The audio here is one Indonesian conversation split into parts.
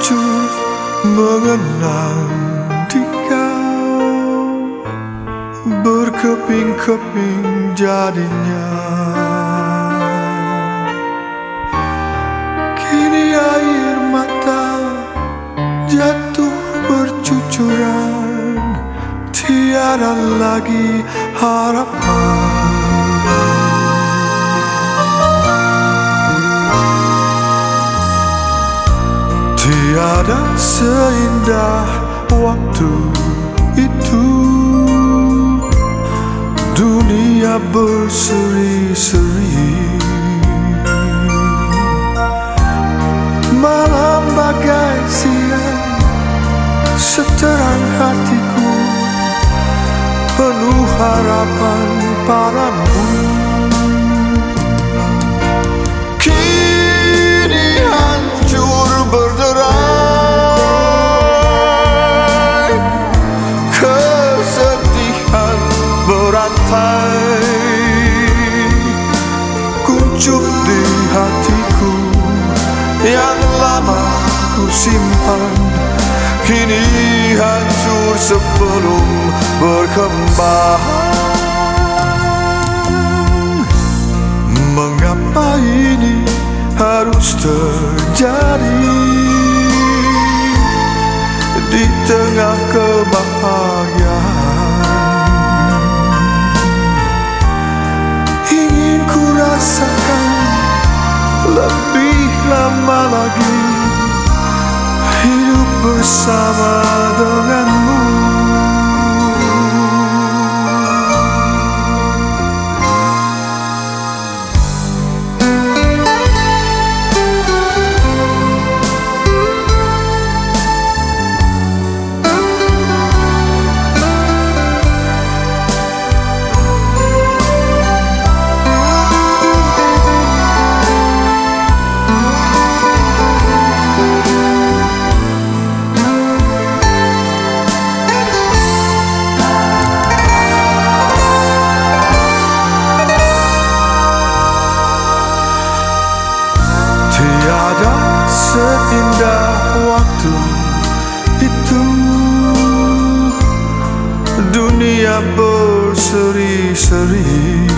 hancur mengenang di kau, berkeping-keping jadinya. Kini air mata jatuh bercucuran, tiada lagi harapan. Tiada seindah waktu itu, dunia berseri-seri, malam bagai siang, seterang hatiku, penuh harapan padamu. Kini hancur berderai, kesedihan berantai, kuncup di hatiku yang lama ku simpan, kini hancur sebelum berkembang. Mengapa ini harus terjadi di tengah kebahagiaan? Ingin ku rasakan lebih lama lagi hidup bersama denganmu. Tiada seindah waktu itu, dunia berseri-seri,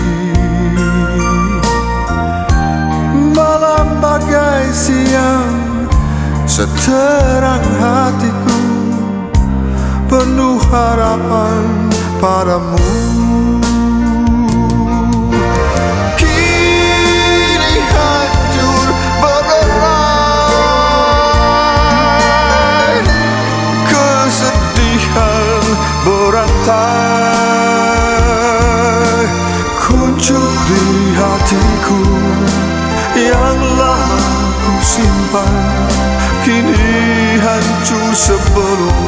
malam bagai siang, seterang hatiku, penuh harapan padamu. Berantai, kuncup di hatiku yang lama ku simpan, kini hancur sebelum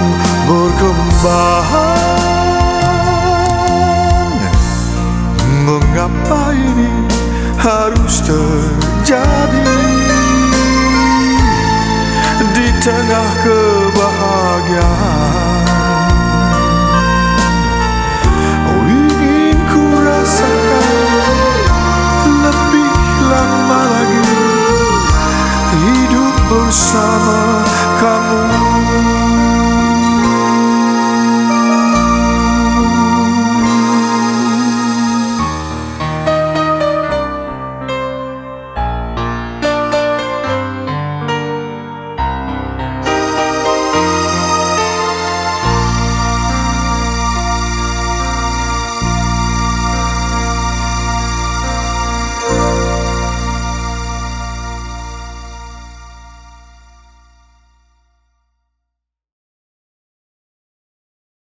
berkembang. Mengapa ini harus terjadi di tengah kebahagiaan?